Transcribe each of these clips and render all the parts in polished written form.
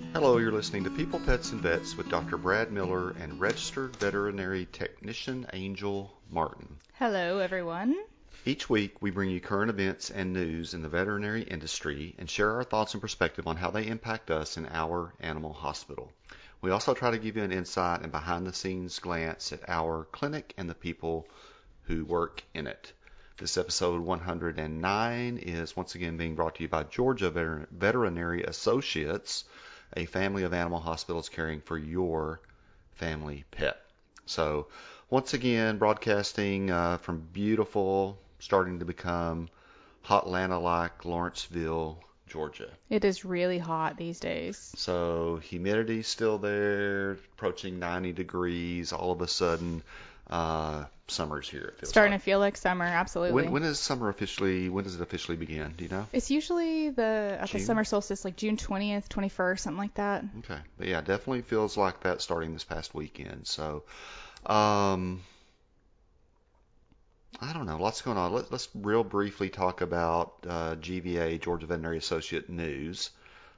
Hello, you're listening to People, Pets, and Vets with Dr. Brad Miller and registered veterinary technician Angel Martin. Hello, everyone. Each week, we bring you current events and news in the veterinary industry and share our thoughts and perspective on how they impact us in our animal hospital. We also try to give you an insight and behind-the-scenes glance at our clinic and the people who work in it. This episode 109 is once again being brought to you by Georgia Veterinary Associates, a family of animal hospitals caring for your family pet. So once again, broadcasting from beautiful, starting to become Hotlanta-like Lawrenceville, Georgia. It is really hot these days. So humidity's still there, approaching 90 degrees. All of a sudden, summer's here. It feels Starting like. to feel like summer, absolutely. When does it officially begin? Do you know? It's usually at the June? summer solstice, like June 20th, 21st, something like that. Okay. But yeah, definitely feels like that starting this past weekend. So, I don't know. Lots going on. Let's real briefly talk about GVA, Georgia Veterinary Associate news.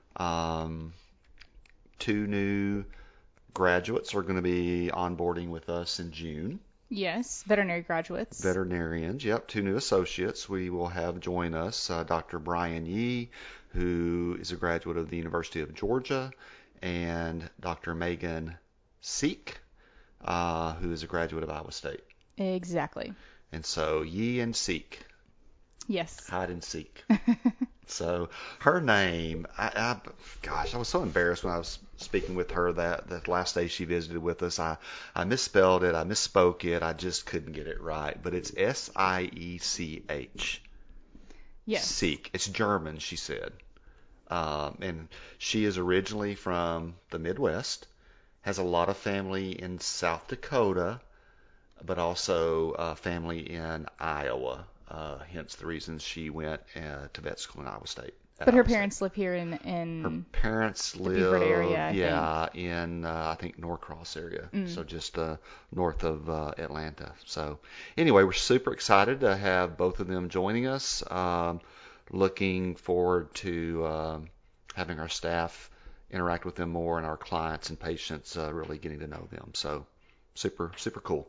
2 new graduates are going to be onboarding with us in June. Yes, veterinary graduates. Veterinarians, yep, 2 new associates. We will have join us Dr. Brian Yee, who is a graduate of the University of Georgia, and Dr. Megan Seek, who is a graduate of Iowa State. Exactly. And so Yee and Seek. Yes. Hide and seek. So her name, I was so embarrassed when I was speaking with her that last day she visited with us. I misspelled it, I misspoke it, I just couldn't get it right. But it's S-I-E-C-H. Yes. Seek. It's German, she said. And she is originally from the Midwest, has a lot of family in South Dakota, but also family in Iowa. Hence the reason she went to vet school in Iowa State. But her parents live here in Her parents live, Beaufort area, in I think Norcross area, so just north of Atlanta. So anyway, we're super excited to have both of them joining us. Looking forward to having our staff interact with them more and our clients and patients really getting to know them. So super cool.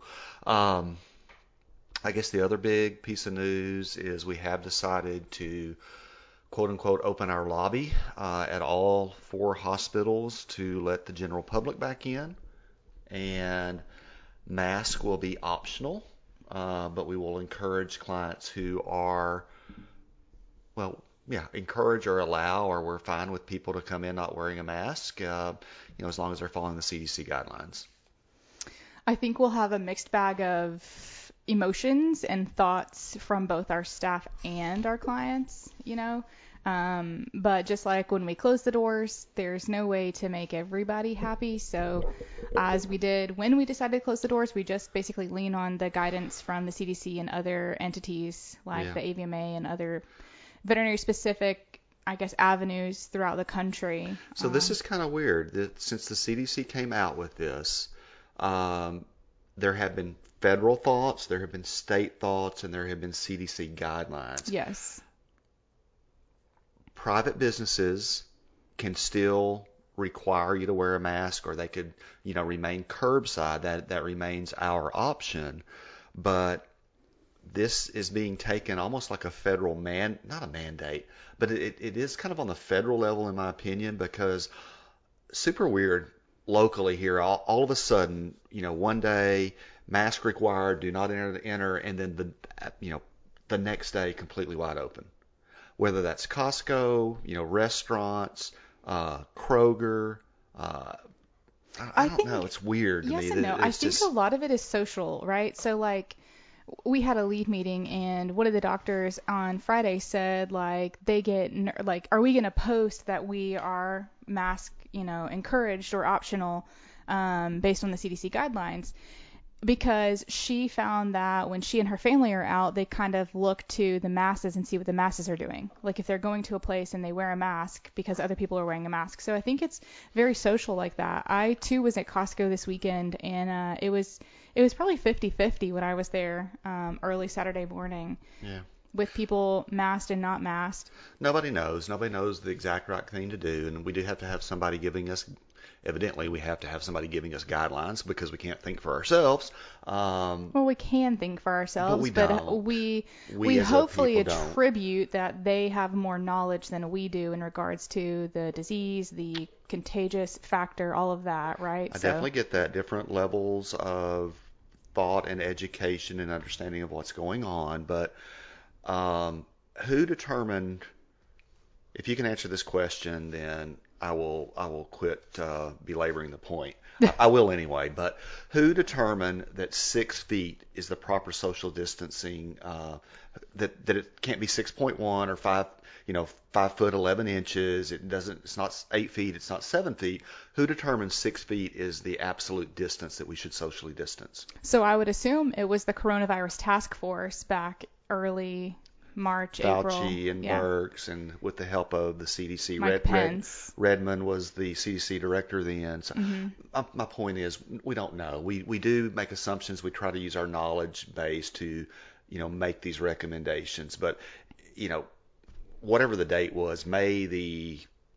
I guess the other big piece of news is we have decided to quote unquote open our lobby at all 4 hospitals to let the general public back in, and mask will be optional, but we will encourage clients who are, encourage or allow, or we're fine with people to come in not wearing a mask, as long as they're following the CDC guidelines. I think we'll have a mixed bag of emotions and thoughts from both our staff and our clients, but just like when we close the doors, there's no way to make everybody happy. So as we did when we decided to close the doors, we just basically lean on the guidance from the CDC and other entities like the AVMA and other veterinary specific, I guess, avenues throughout the country. So this is kind of weird that since the CDC came out with this, there have been federal thoughts, there have been state thoughts, and there have been CDC guidelines. Yes. Private businesses can still require you to wear a mask, or they could, remain curbside. That remains our option. But this is being taken almost like a federal not a mandate, but it is kind of on the federal level, in my opinion, because super weird locally here. All of a sudden, one day mask required, do not enter, and then the next day completely wide open. Whether that's Costco, restaurants, Kroger, I don't know. It's weird to me. Yes and no. I think a lot of it is social, right? So like, we had a lead meeting, and one of the doctors on Friday said, like, are we going to post that we are mask, encouraged or optional, based on the CDC guidelines? Because she found that when she and her family are out, they kind of look to the masses and see what the masses are doing. Like if they're going to a place and they wear a mask because other people are wearing a mask. So I think it's very social like that. I too was at Costco this weekend, and it was probably 50-50 when I was there early Saturday morning. Yeah. with people masked and not masked? Nobody knows. Nobody knows the exact right thing to do, and we do have to have somebody giving us. Evidently, we have to have somebody giving us guidelines because we can't think for ourselves. Well, we can think for ourselves, we but don't. we We as a hopefully people don't. attribute that they have more knowledge than we do in regards to the disease, the contagious factor, all of that, right? I definitely get that. Different levels of thought and education and understanding of what's going on, but who determined? If you can answer this question, then I will quit belaboring the point. I will anyway. But who determined that 6 feet is the proper social distancing? That it can't be 6.1 or 5 foot 11 inches. It doesn't. It's not 8 feet. It's not 7 feet. Who determines 6 feet is the absolute distance that we should socially distance? So I would assume it was the coronavirus task force back early March, April. Fauci and Yeah. Birx, and with the help of the CDC. Mike Pence. Redmond was the CDC director then. So my point is, we don't know. We do make assumptions. We try to use our knowledge base to, make these recommendations. But, whatever the date was, May the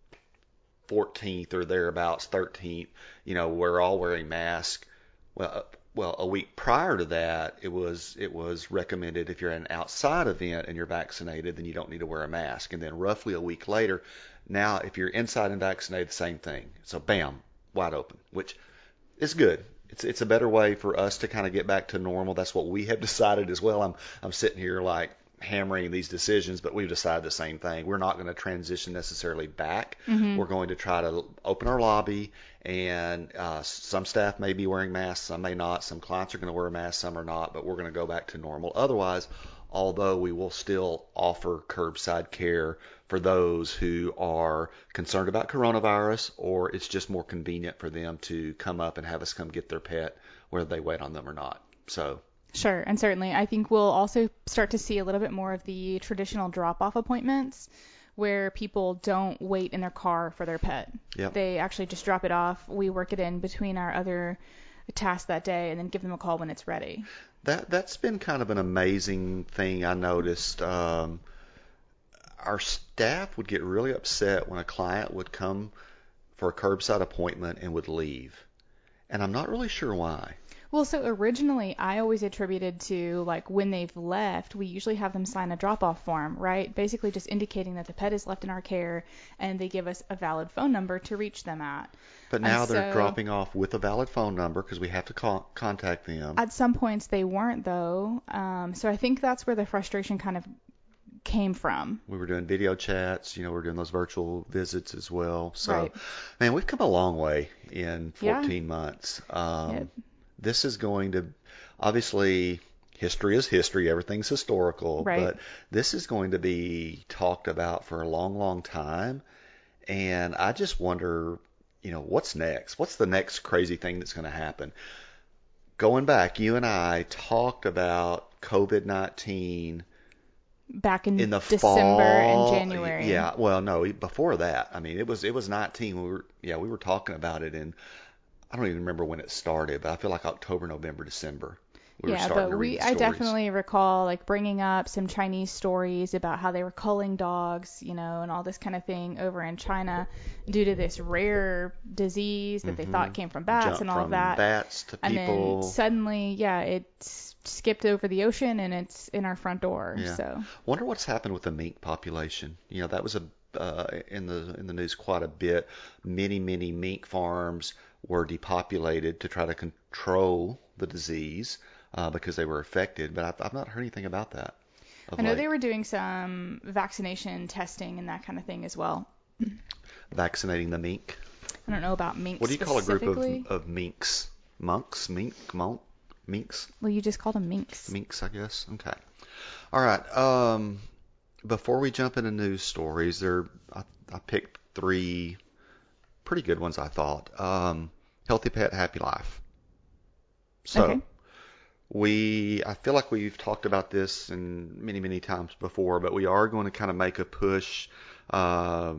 14th or thereabouts, 13th, we're all wearing masks. Well, a week prior to that, it was recommended if you're at an outside event and you're vaccinated, then you don't need to wear a mask. And then roughly a week later, now if you're inside and vaccinated, the same thing. So bam, wide open, which is good. It's a better way for us to kind of get back to normal. That's what we have decided as well. I'm sitting here like hammering these decisions, but we've decided the same thing. We're not going to transition necessarily back. We're going to try to open our lobby, and some staff may be wearing masks, some may not. Some clients are going to wear a mask, some are not, but we're going to go back to normal. Otherwise, although we will still offer curbside care for those who are concerned about coronavirus, or it's just more convenient for them to come up and have us come get their pet, whether they wait on them or not. So. Sure, and certainly I think we'll also start to see a little bit more of the traditional drop-off appointments where people don't wait in their car for their pet. Yep. They actually just drop it off. We work it in between our other tasks that day and then give them a call when it's ready. That's been kind of an amazing thing I noticed. Our staff would get really upset when a client would come for a curbside appointment and would leave. And I'm not really sure why. Well, so originally I always attributed to like when they've left, we usually have them sign a drop-off form, right? Basically just indicating that the pet is left in our care and they give us a valid phone number to reach them at. But now they're dropping off with a valid phone number because we have to contact them. At some points they weren't though. So I think that's where the frustration kind of came from. We were doing video chats, we're doing those virtual visits as well. So, right. Man, we've come a long way in 14 months. Yep. This is going to, obviously, history is history. Everything's historical. Right. But this is going to be talked about for a long, long time. And I just wonder, what's next? What's the next crazy thing that's going to happen? Going back, you and I talked about COVID-19 back in the December fall, and January. Yeah, well, no, before that. I mean, it was 19. We were talking about it in, I don't even remember when it started, but I feel like October, November, December. I definitely recall like bringing up some Chinese stories about how they were culling dogs, and all this kind of thing over in China due to this rare disease that they thought came from bats and all of that. From bats to people. And then suddenly, it skipped over the ocean and it's in our front door. Yeah. So. Wonder what's happened with the mink population. That was in the news quite a bit. Many mink farms were depopulated to try to control the disease. Because they were affected, but I've not heard anything about that. I know they were doing some vaccination testing and that kind of thing as well. Vaccinating the mink? I don't know about minks. What do you call a group of minks? Monks? Minks? Well, you just called them minks. Minks, I guess. Okay. All right. Before we jump into news stories, I picked 3 pretty good ones, I thought. Healthy Pet, Happy Life. So. Okay. I feel like we've talked about this many times before, but we are going to kind of make a push we're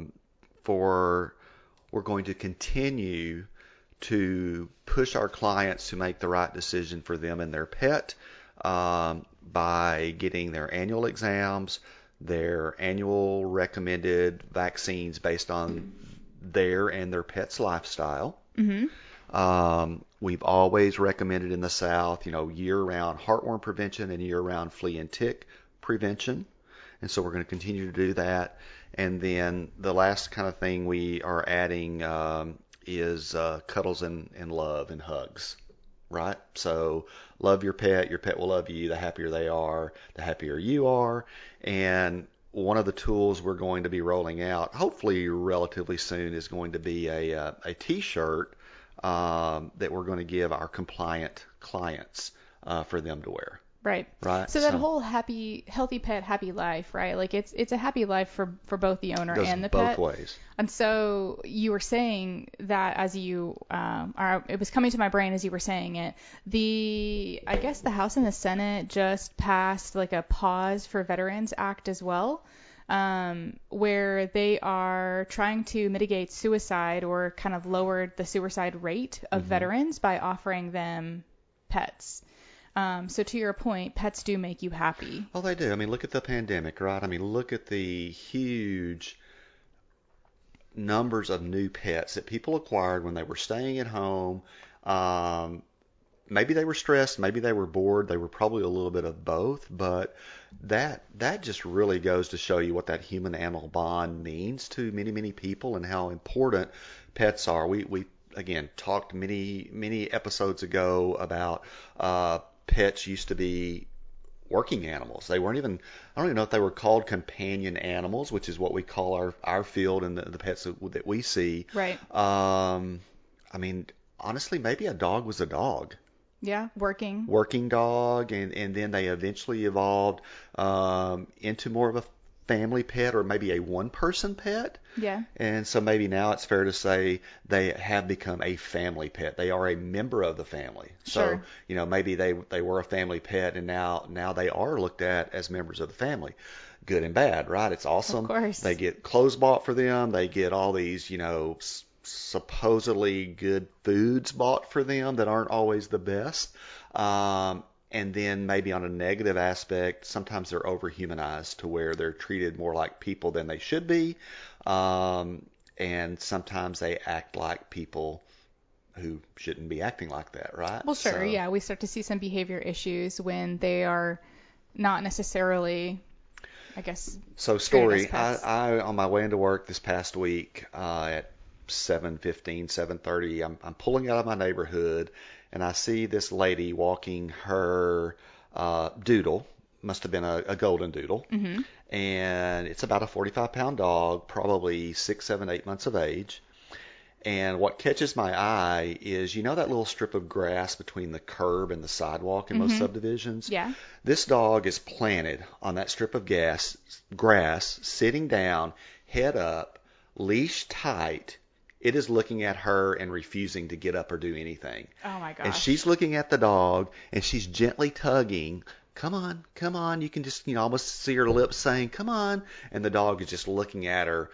going to continue to push our clients to make the right decision for them and their pet. by getting their annual exams, their annual recommended vaccines based on their and their pet's lifestyle. Mhm. We've always recommended in the South, year-round heartworm prevention and year-round flea and tick prevention. And so we're going to continue to do that. And then the last kind of thing we are adding is cuddles and love and hugs, right? So love your pet will love you. The happier they are, the happier you are. And one of the tools we're going to be rolling out, hopefully relatively soon, is going to be a T-shirt that we're going to give our compliant clients for them to wear. Right. Right. So that whole healthy pet, happy life, right? Like it's a happy life for both the owner and the pet. Both ways. And so you were saying that as you, it was coming to my brain as you were saying it. I guess the House and the Senate just passed like a Pause for Veterans Act as well, where they are trying to mitigate suicide or kind of lower the suicide rate of veterans by offering them pets. So to your point, pets do make you happy. Oh, they do. I mean, look at the pandemic, right? I mean, look at the huge numbers of new pets that people acquired when they were staying at home. Maybe they were stressed, maybe they were bored, they were probably a little bit of both, but that just really goes to show you what that human-animal bond means to many, many people and how important pets are. We again talked many episodes ago about pets used to be working animals. They weren't even, I don't even know if they were called companion animals, which is what we call our field and the pets that we see. Right. I mean, honestly, maybe a dog was a dog. Yeah, working dog, and then they eventually evolved into more of a family pet or maybe a one-person pet. Yeah. And so maybe now it's fair to say they have become a family pet. They are a member of the family. Sure. So, maybe they were a family pet and now they are looked at as members of the family. Good and bad, right? It's awesome. Of course. They get clothes bought for them. They get all these, supposedly good foods bought for them that aren't always the best. And then maybe on a negative aspect, sometimes they're overhumanized to where they're treated more like people than they should be. And sometimes they act like people who shouldn't be acting like that, right? Well, sure, yeah. We start to see some behavior issues when they are not necessarily, I guess. So story, I on my way into work this past week at 7:15, 7:30, I'm pulling out of my neighborhood, and I see this lady walking her doodle. Must have been a golden doodle. Mm-hmm. And it's about a 45-pound dog, probably 6, 7, 8 months of age. And what catches my eye is, that little strip of grass between the curb and the sidewalk in most subdivisions? Yeah. This dog is planted on that strip of grass, sitting down, head up, leash tight. It is looking at her and refusing to get up or do anything. Oh, my gosh. And she's looking at the dog, and she's gently tugging. Come on, come on. You can just, almost see her lips saying, come on. And the dog is just looking at her.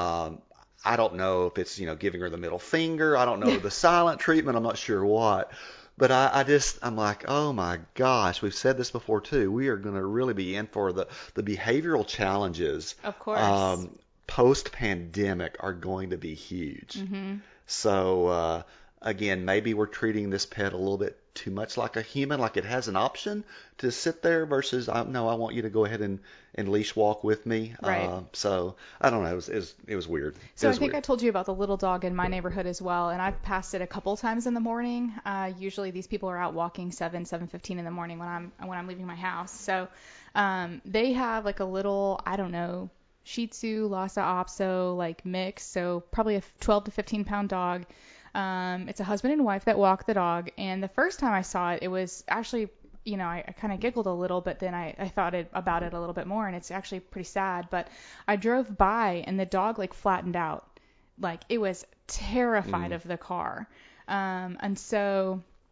I don't know if it's, giving her the middle finger. I don't know the silent treatment. I'm not sure what. But I'm like, oh my gosh, we've said this before too. We are going to really be in for the behavioral challenges. Of course. Post-pandemic are going to be huge. Mm-hmm. So, again, maybe we're treating this pet a little bit too much like a human, like it has an option to sit there versus, no, I want you to go ahead and leash walk with me. Right. So, I don't know. It was weird. So I think I told you about the little dog in my neighborhood as well, and I've passed it a couple times in the morning. Usually these people are out walking 7:15 in the morning when I'm leaving my house. So they have like a little, I don't know, Shih Tzu, Lhasa Apso, like mix, so probably a 12 to 15 pound dog. It's a husband and wife that walk the dog, and the first time I saw it, it was actually, I kind of giggled a little, but then I thought about it a little bit more, and it's actually pretty sad. But I drove by, and the dog like flattened out, like it was terrified of the car, and so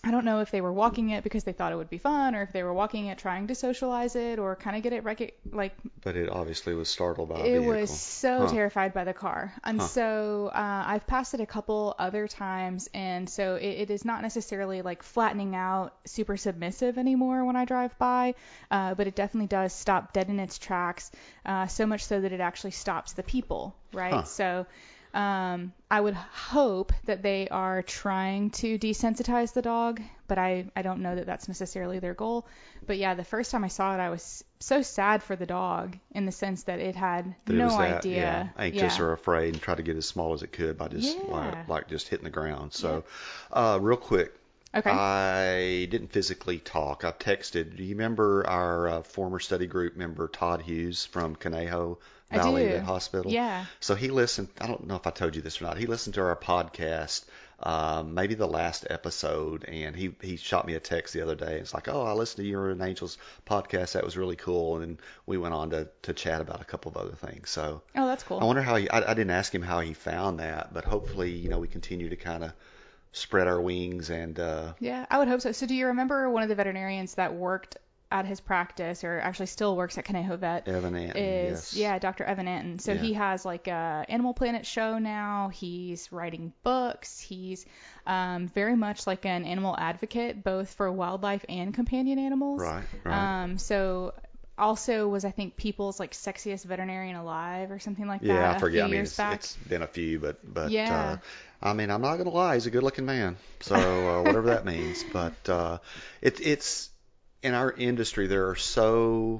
I don't know if they were walking it because they thought it would be fun, or if they were walking it trying to socialize it, or kind of get it But it obviously was startled by a it vehicle. was so terrified by the car. And Huh. so I've passed it a couple other times, and so it is not necessarily like flattening out, super submissive anymore when I drive by, but it definitely does stop dead in its tracks, so much so that it actually stops the people, right? Huh. So I would hope that they are trying to desensitize the dog, but I don't know that that's necessarily their goal. But yeah, the first time I saw it, I was so sad for the dog in the sense that it had That it no was that, idea. anxious Yeah. or afraid, and tried to get as small as it could by just Yeah. like just hitting the ground. So, real quick, Okay. I didn't physically talk. I texted. Do you remember our former study group member Todd Hughes from Conejo I Valley do. Hospital? Yeah. So he listened. I don't know if I told you this or not. He listened to our podcast, maybe the last episode, and he shot me a text the other day. It's like, oh, I listened to your and Angel's podcast. That was really cool. And we went on to chat about a couple of other things. So Oh, that's cool. I wonder how I didn't ask him how he found that, but hopefully, we continue to kind of spread our wings and Yeah, I would hope so. So do you remember one of the veterinarians that worked at his practice, or actually still works at Conejo Vet, Evan Anton, is yes. Dr. Evan Anton. So Yeah. he has like a Animal Planet show now. He's writing books. He's very much like an animal advocate, both for wildlife and companion animals. Right. So also was, I think, People's like sexiest veterinarian alive or something like that. Yeah, I a forget. few I mean, years back. it's been a few, but Yeah. I mean, I'm not gonna lie, he's a good-looking man. So whatever that means, but it's in our industry there are so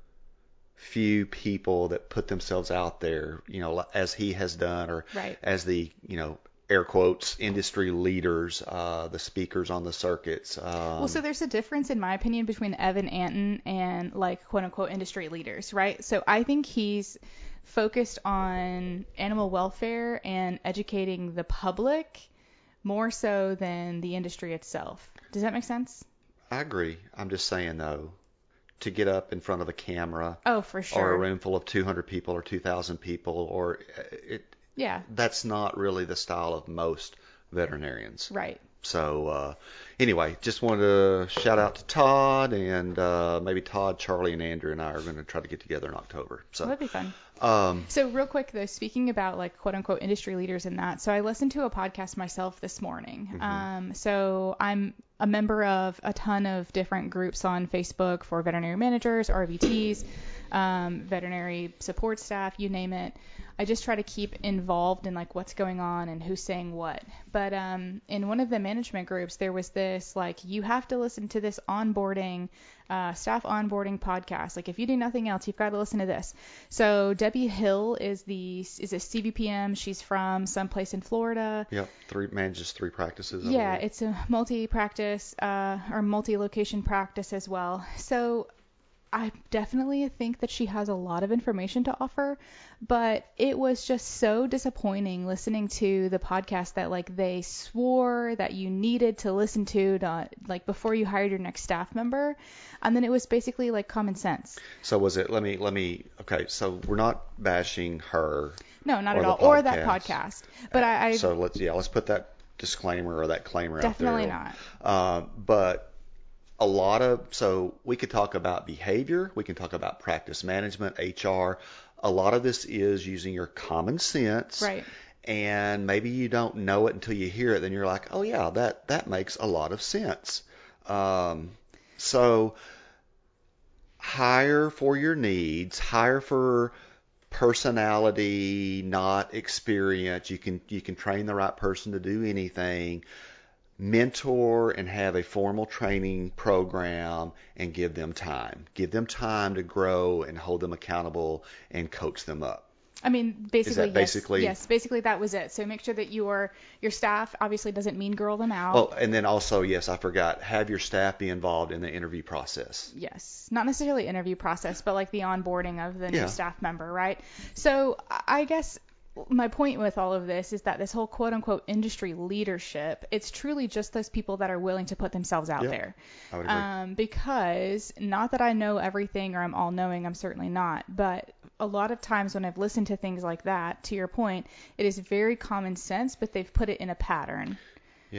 few people that put themselves out there, as he has done, or Right. as the air quotes industry leaders, the speakers on the circuits. Well, so there's a difference, in my opinion, between Evan Anton and like quote unquote industry leaders, right? So I think he's focused on animal welfare and educating the public more so than the industry itself. Does that make sense? I agree. I'm just saying though, to get up in front of a camera Oh, for or a sure. room full of 200 people or 2,000 people, or Yeah, that's not really the style of most veterinarians. right. So anyway, just wanted to shout out to Todd, and maybe Todd, Charlie, and Andrew and I are going to try to get together in October. Well, that'd be fun. So So real quick though, speaking about like quote unquote industry leaders in that, so I listened to a podcast myself this morning. So I'm a member of a ton of different groups on Facebook for veterinary managers, RVTs, veterinary support staff, you name it. I just try to keep involved in like what's going on and who's saying what. But in one of the management groups, there was this like, you have to listen to this onboarding, staff onboarding podcast. Like if you do nothing else, you've got to listen to this. So Debbie Hill is a CVPM. She's from someplace in Florida. yep, manages 3 practices. I Yeah, believe. it's a multi-practice or multi-location practice as well. So I definitely think that she has a lot of information to offer, but it was just so disappointing listening to the podcast that like they swore that you needed to listen to like before you hired your next staff member, and then it was basically like common sense. So was it? Let me. Okay, so we're not bashing her. No, not Or at the all, or that podcast. podcast. But I So let's put that disclaimer or that claimer definitely out there. not. But so we could talk about behavior, we can talk about practice management, HR. A lot of this is using your common sense. Right. And maybe you don't know it until you hear it, then you're like, oh yeah, that makes a lot of sense. So hire for your needs, hire for personality, not experience. You can train the right person to do anything. Mentor and have a formal training program and give them time. Give them time to grow and hold them accountable and coach them up. I mean, basically, basically- basically that was it. So make sure that your staff obviously doesn't mean girl them out. Oh, and then also, yes, I forgot, have your staff be involved in the interview process. Yes, not necessarily interview process, but like the onboarding of the Yeah. new staff member, right? So I guess my point with all of this is that this whole quote unquote industry leadership, it's truly just those people that are willing to put themselves out Yeah, there. I would agree. Because not that I know everything or I'm all knowing, I'm certainly not, but a lot of times when I've listened to things like that, to your point, it is very common sense, but they've put it in a pattern. Yep.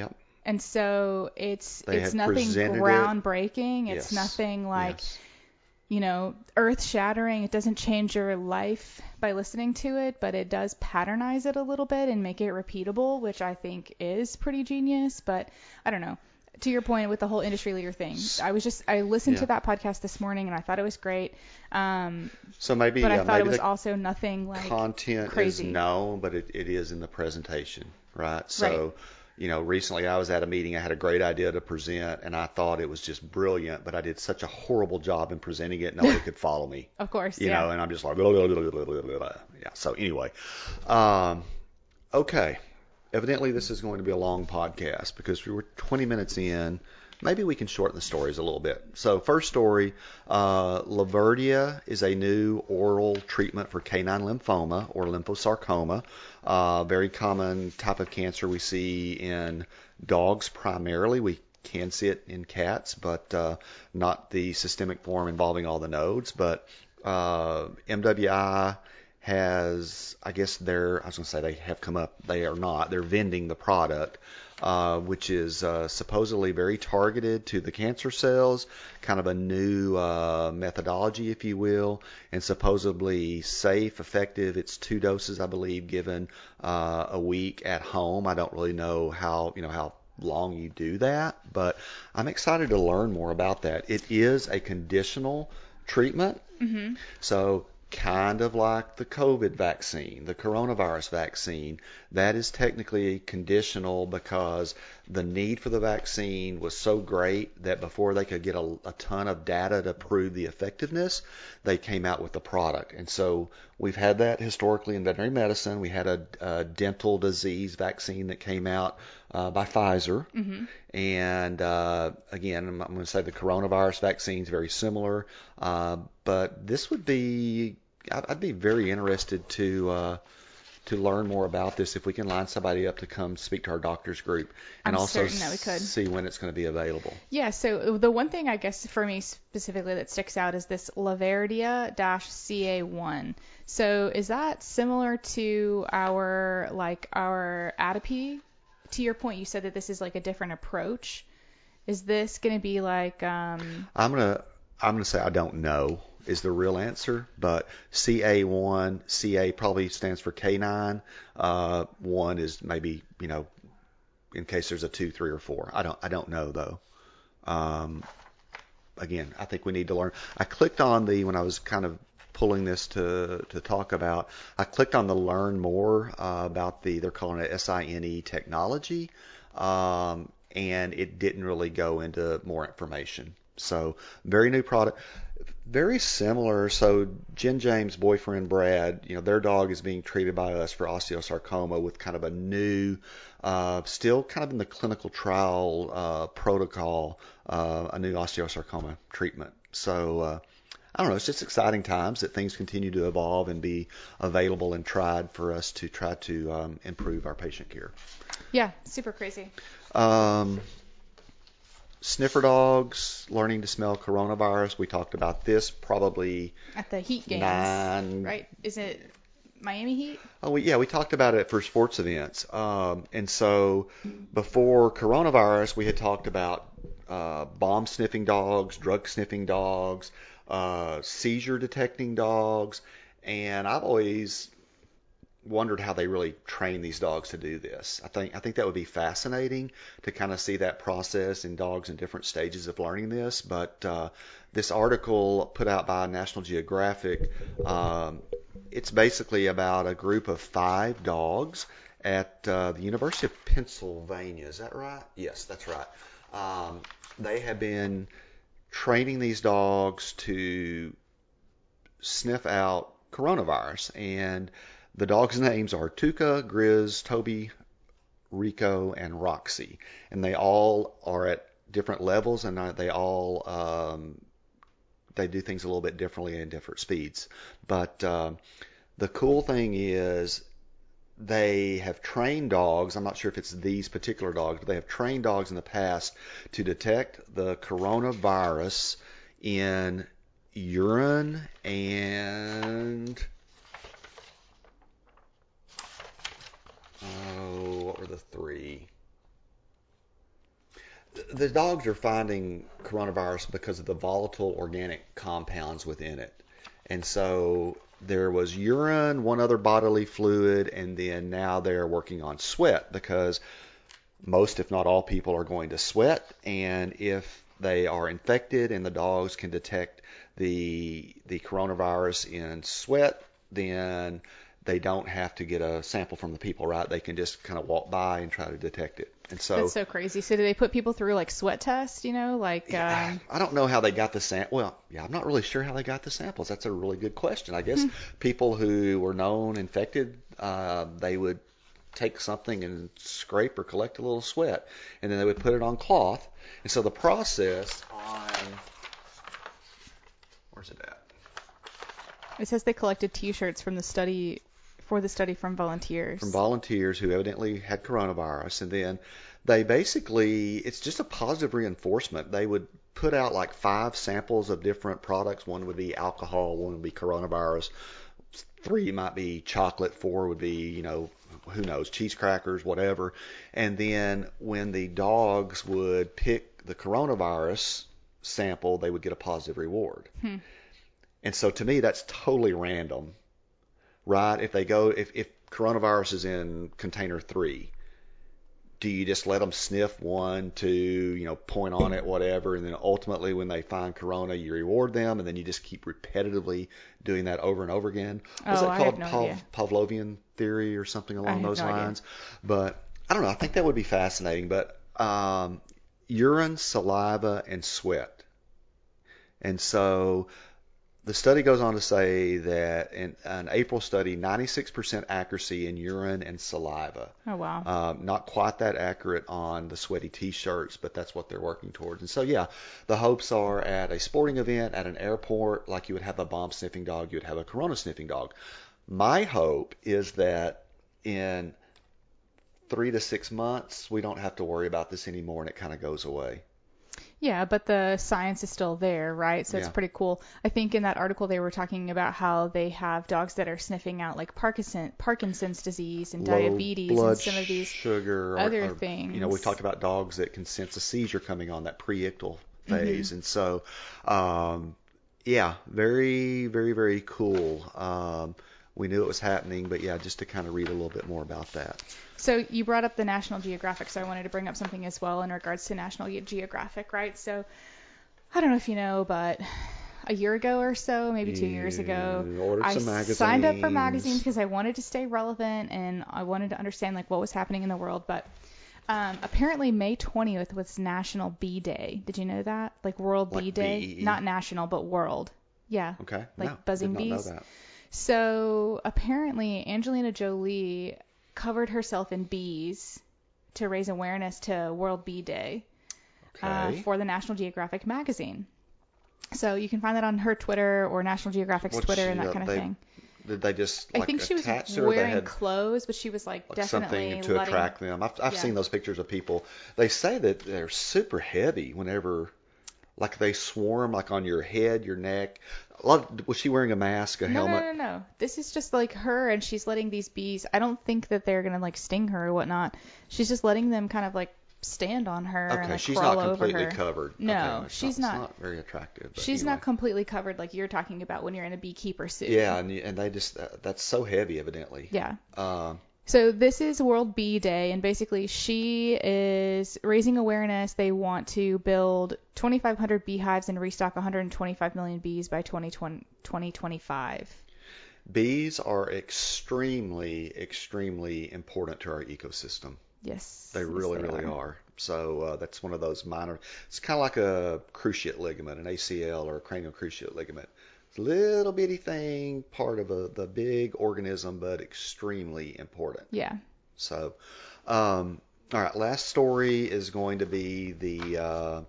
And so They it's have nothing presented it. groundbreaking. It's Yes. nothing like, Yes. earth shattering. It doesn't change your life by listening to it, but it does patternize it a little bit and make it repeatable, which I think is pretty genius. But I don't know. To your point with the whole industry leader thing, I listened to Yeah. that podcast this morning and I thought it was great. So maybe, But I thought it maybe was the also nothing like content crazy. is known, but it is in the presentation, right? So, recently I was at a meeting. I had a great idea to present, and I thought it was just brilliant, but I did such a horrible job in presenting it, nobody could follow me. Of course, You yeah. know, and I'm just like, blah, blah, blah, blah, blah, blah, blah. Yeah. So anyway, um, okay. Evidently, this is going to be a long podcast because we were 20 minutes in. Maybe we can shorten the stories a little bit. So, first story, Laverdia is a new oral treatment for canine lymphoma or lymphosarcoma, very common type of cancer we see in dogs primarily. We can see it in cats, but not the systemic form involving all the nodes. But MWI has, I guess I was going to say they have come up, they are not, they're vending the product, which is supposedly very targeted to the cancer cells, kind of a new methodology, if you will, and supposedly safe, effective. It's 2 doses, I believe, given a week at home. I don't really know how long you do that, but I'm excited to learn more about that. It is a conditional treatment. Mm-hmm. So kind of like the COVID vaccine, the coronavirus vaccine, that is technically conditional because the need for the vaccine was so great that before they could get a ton of data to prove the effectiveness, they came out with the product. And so we've had that historically in veterinary medicine. We had a dental disease vaccine that came out by Pfizer. Mm-hmm. And again, I'm going to say the coronavirus vaccine is very similar, but this would be, I'd be very interested to learn more about this if we can line somebody up to come speak to our doctors group and I'm also certain that we could. see when it's going to be available. Yeah, so the one thing I guess for me specifically that sticks out is this Laverdia-CA1. So is that similar to our Atopy? To your point, you said that this is like a different approach. Is this going to be like I'm gonna say I don't know is the real answer, but CA1, CA probably stands for canine. 1 is maybe in case there's a 2, 3, or 4. I don't know though. Again, I think we need to learn. I clicked on when I was kind of pulling this to talk about, I clicked on the learn more about they're calling it SINE technology, and it didn't really go into more information. So very new product, very similar. So Jen James' boyfriend Brad, their dog is being treated by us for osteosarcoma with kind of a new, still kind of in the clinical trial protocol, a new osteosarcoma treatment. So I don't know. It's just exciting times that things continue to evolve and be available and tried for us to try to improve our patient care. Yeah, super crazy. Sniffer dogs learning to smell coronavirus. We talked about this probably At the Heat games, 9. right? Is it Miami Heat? Oh, we talked about it for sports events. And so before coronavirus, we had talked about bomb sniffing dogs, drug sniffing dogs, seizure detecting dogs, and I've always wondered how they really train these dogs to do this. I think that would be fascinating to kind of see that process in dogs in different stages of learning this. But this article put out by National Geographic, it's basically about a group of 5 dogs at the University of Pennsylvania. Is that right? Yes, that's right. They have been training these dogs to sniff out coronavirus, and the dogs' names are Tuca, Grizz, Toby, Rico, and Roxy, and they all are at different levels, and they all they do things a little bit differently in different speeds. But the cool thing is they have trained dogs. I'm not sure if it's these particular dogs, but they have trained dogs in the past to detect the coronavirus in urine and what were the 3? the dogs are finding coronavirus because of the volatile organic compounds within it. And so there was urine, one other bodily fluid, and then now they're working on sweat because most, if not all, people are going to sweat. And if they are infected and the dogs can detect the coronavirus in sweat, then they don't have to get a sample from the people, right? They can just kind of walk by and try to detect it. And so That's so crazy. So do they put people through like sweat tests, like I don't know how they got the sample. Well, yeah, I'm not really sure how they got the samples. That's a really good question. I guess people who were known infected, they would take something and scrape or collect a little sweat, and then they would put it on cloth. And so the process on, where's it at? It says they collected T-shirts from the study from volunteers. From volunteers who evidently had coronavirus, and then they basically, it's just a positive reinforcement. They would put out like 5 samples of different products. One would be alcohol, one would be coronavirus, 3 might be chocolate, 4 would be, who knows, cheese crackers, whatever. And then when the dogs would pick the coronavirus sample, they would get a positive reward. And so to me, that's totally random, right? If coronavirus is in container 3, do you just let them sniff 1, 2, point on it, whatever, and then ultimately when they find corona, you reward them, and then you just keep repetitively doing that over and over again? Was that called Pavlovian theory or something along those lines? But I don't know. I think that would be fascinating. But urine, saliva, and sweat. And so the study goes on to say that in an April study, 96% accuracy in urine and saliva. Oh, wow. Not quite that accurate on the sweaty T-shirts, but that's what they're working towards. And so, yeah, the hopes are at a sporting event, at an airport, like you would have a bomb sniffing dog, you would have a corona sniffing dog. My hope is that in 3 to 6 months, we don't have to worry about this anymore and it kind of goes away. Yeah, but the science is still there, right? So it's pretty cool. I think in that article they were talking about how they have dogs that are sniffing out like Parkinson's disease and diabetes and some of these sugar other things. We talked about dogs that can sense a seizure coming on, that pre-ictal phase. And so, very, very, very cool. We knew it was happening, but yeah, just to kind of read a little bit more about that. So you brought up the National Geographic, so I wanted to bring up something as well in regards to National Geographic, right? So I don't know if you know, but a year ago or so, maybe 2 years ago, I signed up for magazines because I wanted to stay relevant and I wanted to understand like what was happening in the world. But apparently May 20th was National Bee Day. Did you know that? Like World Bee Day, B-E-E? Not national, but world. Yeah. Okay. Like buzzing did not bees. know that. So apparently Angelina Jolie covered herself in bees to raise awareness to World Bee Day for the National Geographic magazine. So you can find that on her Twitter or National Geographic's Twitter and that kind of thing. Did they just I think she was wearing clothes, but she was like definitely something to attract them. I've seen those pictures of people. They say that they're super heavy whenever, like they swarm like on your head, your neck. Was she wearing a mask, a helmet? No. This is just like her, and she's letting these bees. I don't think that they're gonna like sting her or whatnot. She's just letting them kind of like stand on her and like she's crawl not over completely her. covered. No, okay, she's not. It's not very attractive. She's anyway. not completely covered like you're talking about when you're in a beekeeper suit. Yeah, and they just that's so heavy, evidently. Yeah. So this is World Bee Day, and basically she is raising awareness. They want to build 2,500 beehives and restock 125 million bees by 2025. Bees are extremely, extremely important to our ecosystem. Yes. They really are. So that's one of those minor. It's kind of like a cruciate ligament, an ACL or a cranial cruciate ligament. It's a little bitty thing, part of the big organism, but extremely important. Yeah. So, all right. Last story is going to be the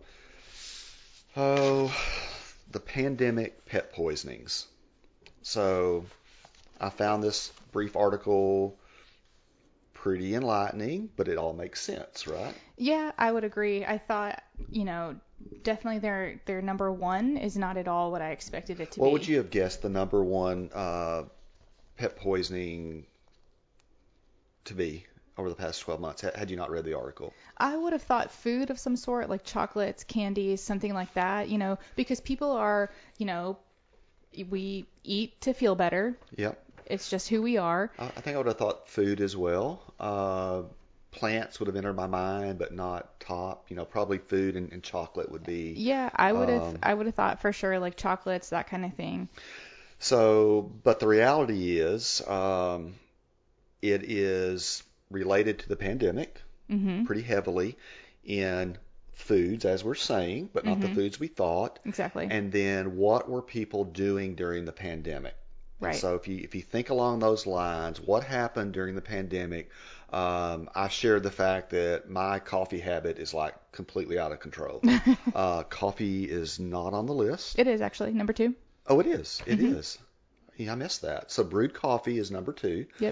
pandemic pet poisonings. So, I found this brief article pretty enlightening, but it all makes sense, right? Yeah, I would agree. I thought, definitely their number one is not at all what I expected it to be. What would you have guessed the number one pet poisoning to be? over the past 12 months, had you not read the article? I would have thought food of some sort, like chocolates, candies, something like that, because people are, we eat to feel better. Yep. It's just who we are. I think I would have thought food as well. Plants would have entered my mind, but not top. Probably food and chocolate would be. Yeah, I would have thought for sure like chocolates, that kind of thing. So, but the reality is, it is related to the pandemic pretty heavily in foods, as we're saying, but not the foods we thought. Exactly. And then what were people doing during the pandemic? Right. And so if you think along those lines, what happened during the pandemic? I shared the fact that my coffee habit is like completely out of control. Coffee is not on the list. It is actually number 2. Oh, it is. It is. Yeah, I missed that. So brewed coffee is number 2. Yep.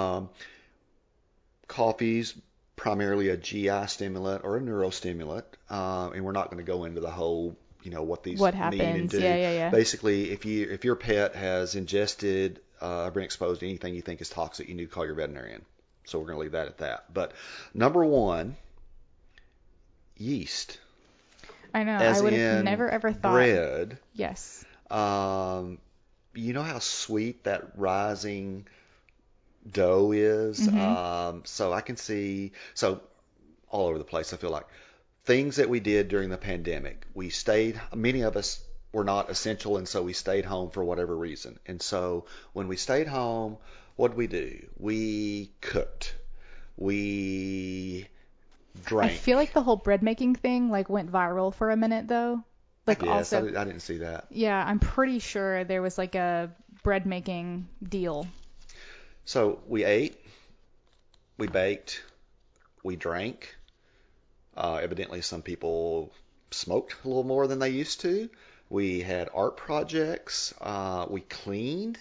Coffee's primarily a GI stimulant or a neurostimulant, and we're not going to go into the whole, what these What mean happens? and do. Yeah. Basically, if your pet has ingested, been exposed to anything you think is toxic, you need to call your veterinarian. So we're going to leave that at that. But number 1, yeast. I know. As I would in have never ever thought. bread. Yes. You know how sweet that rising dough is? So I can see, all over the place, I feel like. Things that we did during the pandemic. Many of us were not essential, and so we stayed home for whatever reason. And so when we stayed home, what did we do? We cooked. We drank. I feel like the whole bread making thing went viral for a minute though. Yes, I didn't see that. Yeah, I'm pretty sure there was a bread making deal. So we ate, we baked, we drank. Evidently, some people smoked a little more than they used to. We had art projects. We cleaned.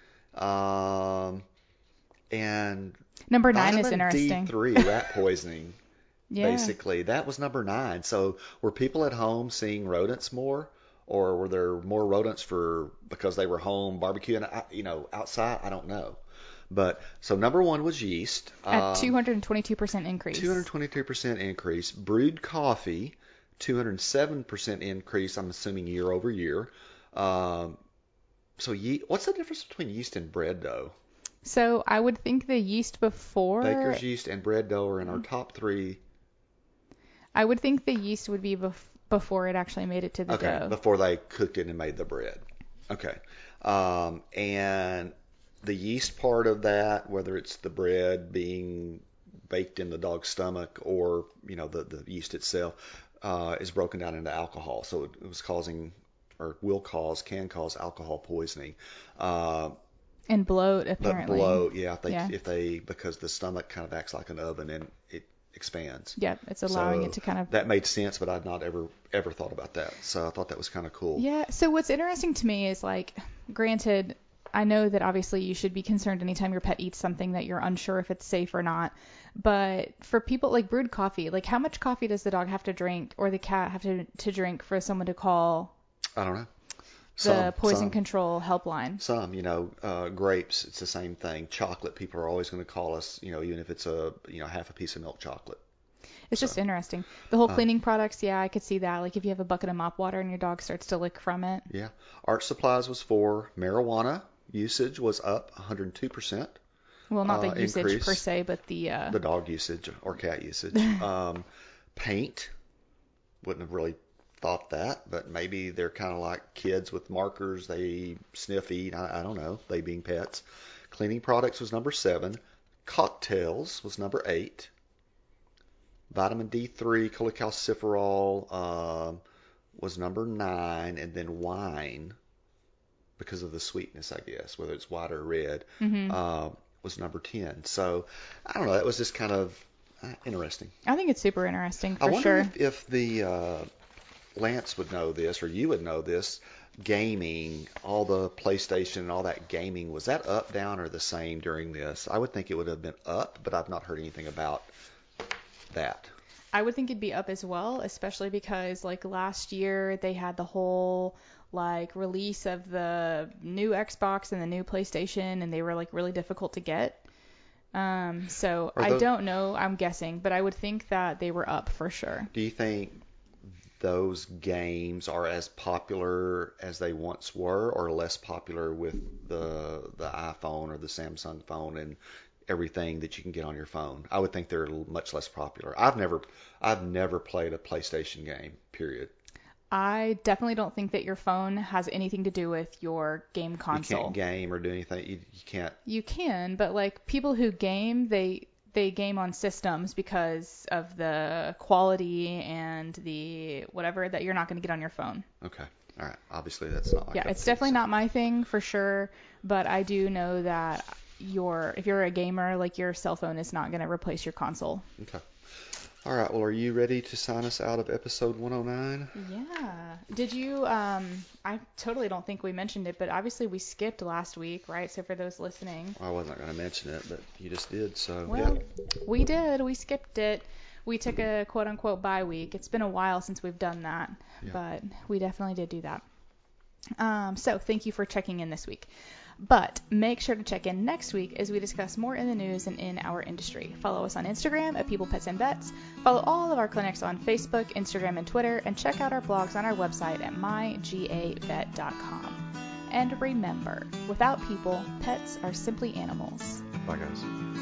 And number 9 is interesting. Vitamin D3, rat poisoning. Yeah. Basically, that was number 9. So were people at home seeing rodents more, or were there more rodents because they were home barbecuing, outside? I don't know. But so number 1 was yeast. At 222% increase. 222% increase. Brewed coffee, 207% increase. I'm assuming year over year. So what's the difference between yeast and bread dough? So I would think the yeast before. Baker's yeast and bread dough are in our top 3. I would think the yeast would be before it actually made it to the dough. Before they cooked it and made the bread. Okay. And the yeast part of that, whether it's the bread being baked in the dog's stomach or, the yeast itself, is broken down into alcohol. So it was causing, or can cause alcohol poisoning. And bloat, apparently. Bloat, yeah. Because the stomach kind of acts like an oven and it expands. Yep, it's allowing it to kind of. That made sense, but I'd not ever thought about that. So I thought that was kind of cool. Yeah. So what's interesting to me is granted, I know that obviously you should be concerned anytime your pet eats something that you're unsure if it's safe or not. But for people brewed coffee, how much coffee does the dog have to drink or the cat have to drink for someone to call? I don't know. The poison control helpline. Grapes, it's the same thing. Chocolate, people are always going to call us, even if it's half a piece of milk chocolate. It's just interesting. The whole cleaning products, yeah, I could see that. If you have a bucket of mop water and your dog starts to lick from it. Yeah. Art supplies was 4. Marijuana usage was up 102%. Well, not the usage increase. Per se, but the dog usage or cat usage. Paint, wouldn't have really thought that, but maybe they're kind of like kids with markers. They sniff, eat. I don't know. They being pets. Cleaning products was number 7. Cocktails was number 8. Vitamin D3, cholecalciferol was number 9, and then wine, because of the sweetness, I guess, whether it's white or red, was number 10. So I don't know. That was just kind of interesting. I think it's super interesting for sure. I sure. wonder if the Lance would know this, or you would know this. Gaming, all the PlayStation and all that gaming, was that up, down, or the same during this? I would think it would have been up, but I've not heard anything about that. I would think it'd be up as well, especially because last year they had the whole release of the new Xbox and the new PlayStation, and they were really difficult to get. So Are I those- don't know. I'm guessing, but I would think that they were up for sure. Do you think those games are as popular as they once were, or less popular with the iPhone or the Samsung phone and everything that you can get on your phone? I would think they're much less popular. I've never played a PlayStation game, period. I definitely don't think that your phone has anything to do with your game You console. can't game or do anything. You can't. You can, but like people who game, they game on systems because of the quality and the whatever that you're not going to get on your phone. Okay. All right. Obviously, that's not my Yeah, cup it's of tea, definitely so- not my thing for sure, but I do know that if you're a gamer, like your cell phone is not going to replace your console. Okay. All right. Well, are you ready to sign us out of episode 109? Yeah. Did you I totally don't think we mentioned it, but obviously we skipped last week, right? So for those listening, I wasn't going to mention it, but you just did. So well, yeah. we did. We skipped it. We took a quote unquote bye week. It's been a while since we've done that, Yeah. but we definitely did do that. So thank you for checking in this week. But make sure to check in next week as we discuss more in the news and in our industry. Follow us on Instagram at People, Pets, and Vets. Follow all of our clinics on Facebook, Instagram, and Twitter. And check out our blogs on our website at mygavet.com. And remember, without people, pets are simply animals. Bye, guys.